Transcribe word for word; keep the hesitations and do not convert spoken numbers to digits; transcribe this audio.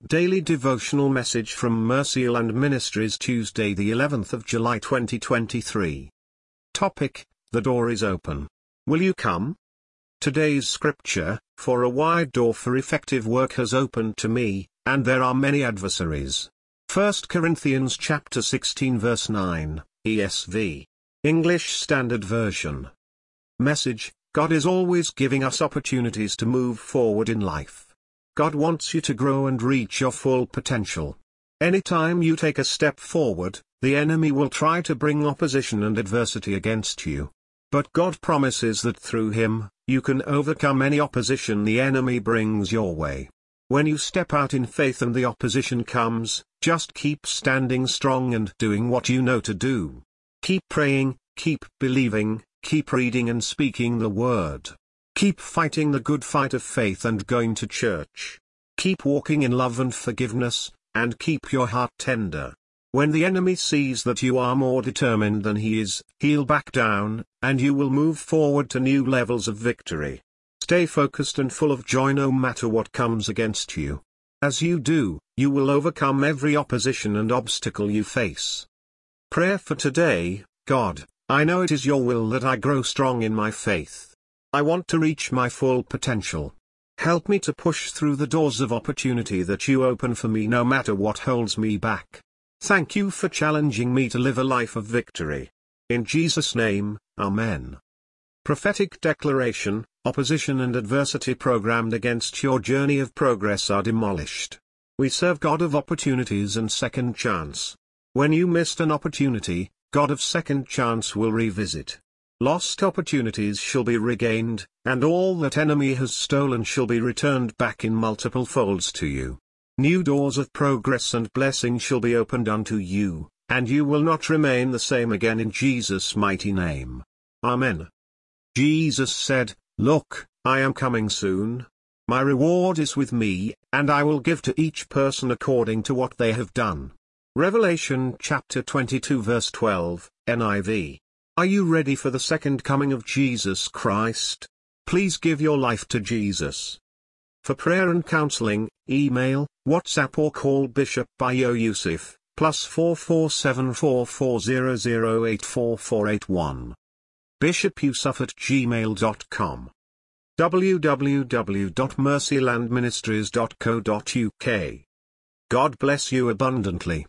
Daily Devotional Message from Mercyland Ministries, Tuesday the eleventh of July twenty twenty-three. Topic: The door is open. Will you come? Today's scripture: For a wide door for effective work has opened to me, and there are many adversaries. First Corinthians chapter sixteen verse nine, E S V. English Standard Version. Message: God is always giving us opportunities to move forward in life. God wants you to grow and reach your full potential. Anytime you take a step forward, the enemy will try to bring opposition and adversity against you. But God promises that through Him, you can overcome any opposition the enemy brings your way. When you step out in faith and the opposition comes, just keep standing strong and doing what you know to do. Keep praying, keep believing, keep reading and speaking the word. Keep fighting the good fight of faith and going to church. Keep walking in love and forgiveness, and keep your heart tender. When the enemy sees that you are more determined than he is, he'll back down, and you will move forward to new levels of victory. Stay focused and full of joy no matter what comes against you. As you do, you will overcome every opposition and obstacle you face. Prayer for today: God, I know it is your will that I grow strong in my faith. I want to reach my full potential. Help me to push through the doors of opportunity that you open for me no matter what holds me back. Thank you for challenging me to live a life of victory. In Jesus' name, Amen. Prophetic declaration: Opposition and adversity programmed against your journey of progress are demolished. We serve God of opportunities and second chance. When you missed an opportunity, God of second chance will revisit. Lost opportunities shall be regained, and all that enemy has stolen shall be returned back in multiple folds to you. New doors of progress and blessing shall be opened unto you, and you will not remain the same again in Jesus' mighty name. Amen. Jesus said, "Look, I am coming soon. My reward is with me, and I will give to each person according to what they have done." Revelation chapter twenty-two verse twelve, N I V. Are you ready for the second coming of Jesus Christ? Please give your life to Jesus. For prayer and counseling, email, WhatsApp or call Bishop Bayo Yusuf, plus four four seven four four zero zero eight four four eight one. bishop yusuf at gmail dot com. w w w dot mercyland ministries dot co dot u k. God bless you abundantly.